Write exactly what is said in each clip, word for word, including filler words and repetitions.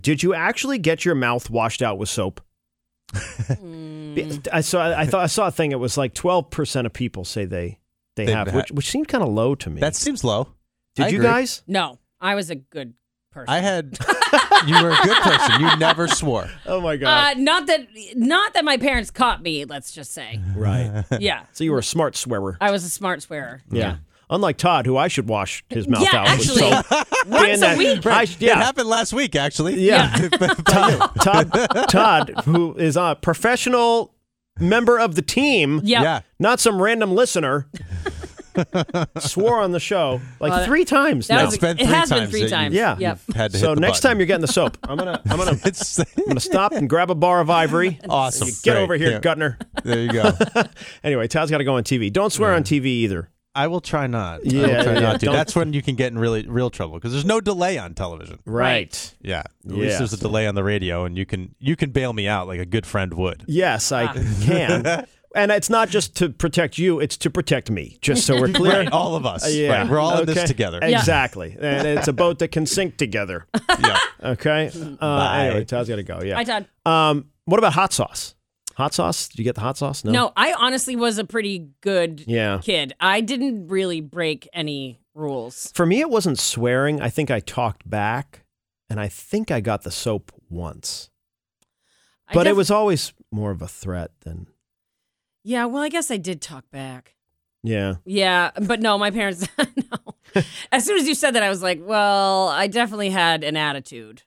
Did you actually get your mouth washed out with soap? Mm. I saw. I thought I saw a thing. It was like twelve percent of people say they they, They've have, had- which which seemed kind of low to me. That seems low. Did I you agree. guys? No, I was a good person. I had. You were a good person. You never swore. Oh my god! Uh, not that, not that my parents caught me. Let's just say. Right. Yeah, So you were a smart swearer. I was a smart swearer. Yeah. Unlike Todd, who I should wash his mouth Yeah, out actually, with soap. once Dan, a that- week. I- It yeah. happened last week, actually. Yeah. By you. Todd, Todd, who is a professional member of the team, Yep. Yeah. not some random listener, swore on the show like Well, three times That now. was, It's been it three has been times three that times. Yeah. Yep. Had to So hit the next button. time you're getting the soap, I'm gonna I'm gonna It's I'm gonna stop and grab a bar of ivory. awesome. You get Great. over here, Yeah. Gutner. There you go. Anyway, Todd's got to go on T V. Don't swear on T V either. I will try not. I Yeah, will try yeah, not to. don't- That's when you can get in really real trouble because there's no delay on television. Right. Yeah. At Yes. least there's a delay on the radio, and you can you can bail me out like a good friend would. Yes, I can. And it's not just to protect you; it's to protect me. Just so we're clear. Right, all of us. Uh, yeah. Right, we're all in Okay. this together. Exactly. And it's a boat that can sink together. Yeah. Okay. Uh, Bye. anyway, Todd's got to go. Yeah. Hi, Todd. Um, what about hot sauce? Hot sauce? Did you get the hot sauce? No. No, I honestly was a pretty good Yeah. kid. I didn't really break any rules. For me, it wasn't swearing. I think I talked back, and I think I got the soap once. I But it def- was always more of a threat than. Yeah, well, I guess I did talk back. Yeah. Yeah, but no, my parents, no. As soon as you said that, I was like, well, I definitely had an attitude.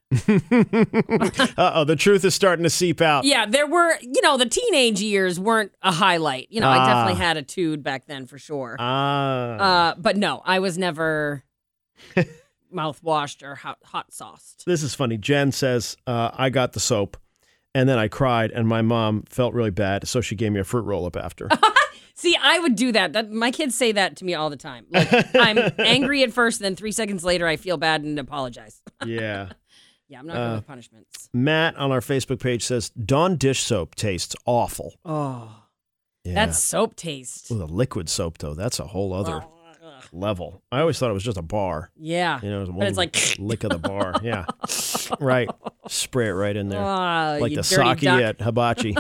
Uh-oh, the truth is starting to seep out. Yeah, there were, you know, the teenage years weren't a highlight. You know, Ah. I definitely had a tude back then for sure. Ah. Uh, but no, I was never mouthwashed or hot, hot sauced. This is funny. Jen says, uh, I got the soap, and then I cried, and my mom felt really bad, so she gave me a fruit roll-up after. See, I would do that. That my kids say that to me all the time. Like, I'm angry at first, and then three seconds later, I feel bad and apologize. Yeah. Yeah, I'm not Uh, good with punishments. Matt on our Facebook page says, Dawn dish soap tastes awful. Oh, Yeah. that's soap taste. Ooh, the liquid soap, though. That's a whole other Ugh. level. I always thought it was just a bar. Yeah. You know, it was But one it's like- lick of the bar. Yeah. Right. Spray it right in there. Ah, like you the dirty sake duck. at hibachi.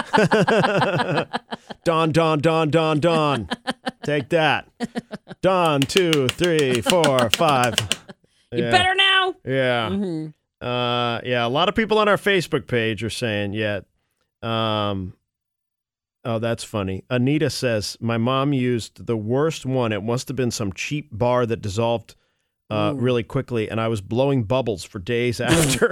Don, Don, Don, Don, Don. Take that. Don, two, three, four, five. You Yeah. better now. Yeah. Mhm. Uh, yeah. A lot of people on our Facebook page are saying, yeah. Um, oh, that's funny. Anita says, my mom used the worst one. It must have been some cheap bar that dissolved uh, Ooh. really quickly, and I was blowing bubbles for days after.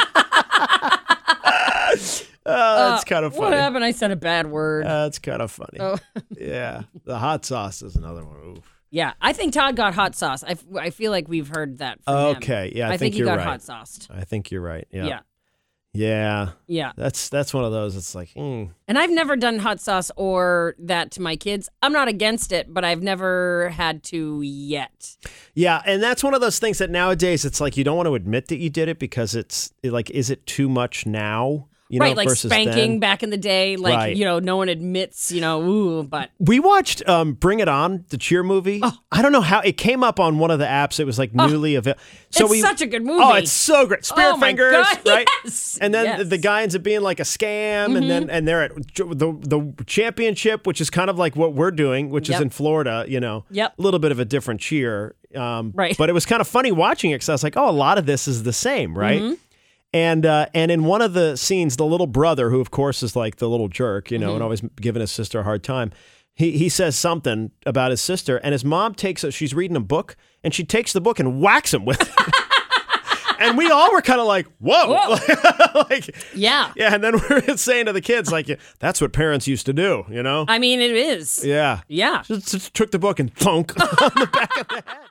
Oh, that's Uh, kind of What funny. happened? I said a bad word. That's kind of funny. Oh. Yeah. The hot sauce is another one. Oof. Yeah, I think Todd got hot sauce. I, f- I feel like we've heard that from him. Okay. Yeah, I, I, think, he you're got right. hot sauced. I think you're right. Yeah. Yeah. Yeah. Yeah. That's that's one of those. It's like, mm. And I've never done hot sauce or that to my kids. I'm not against it, but I've never had to yet. Yeah, and that's one of those things that nowadays it's like you don't want to admit that you did it because it's like, is it too much now? You right, know, like versus spanking then? back in the day. Like, Right. you know, no one admits, you know, ooh, but We watched um, Bring It On, the cheer movie. Oh. I don't know how it came up on one of the apps. It was like newly available. So it's we, such a good movie. Oh, it's so great. Spirit Oh my Fingers, God, right? yes, And then yes. Mm-hmm. the guy ends up being like a scam, and then and they're at the the championship, which is kind of like what we're doing, which Yep. is in Florida. You know, Yep. a little bit of a different cheer, um, Right. But it was kind of funny watching it because I was like, oh, a lot of this is the same, right? Mm-hmm. And uh, and in one of the scenes, the little brother, who of course is like the little jerk, you know, Mm-hmm. and always giving his sister a hard time, he he says something about his sister, and his mom takes it. She's reading a book, and she takes the book and whacks him with it. And we all were kind of like, whoa. like, yeah. yeah. And then we're saying to the kids, like, yeah, that's what parents used to do, you know? I mean, it is. Yeah. Yeah. Just, just took the book and thunk on the back of the head.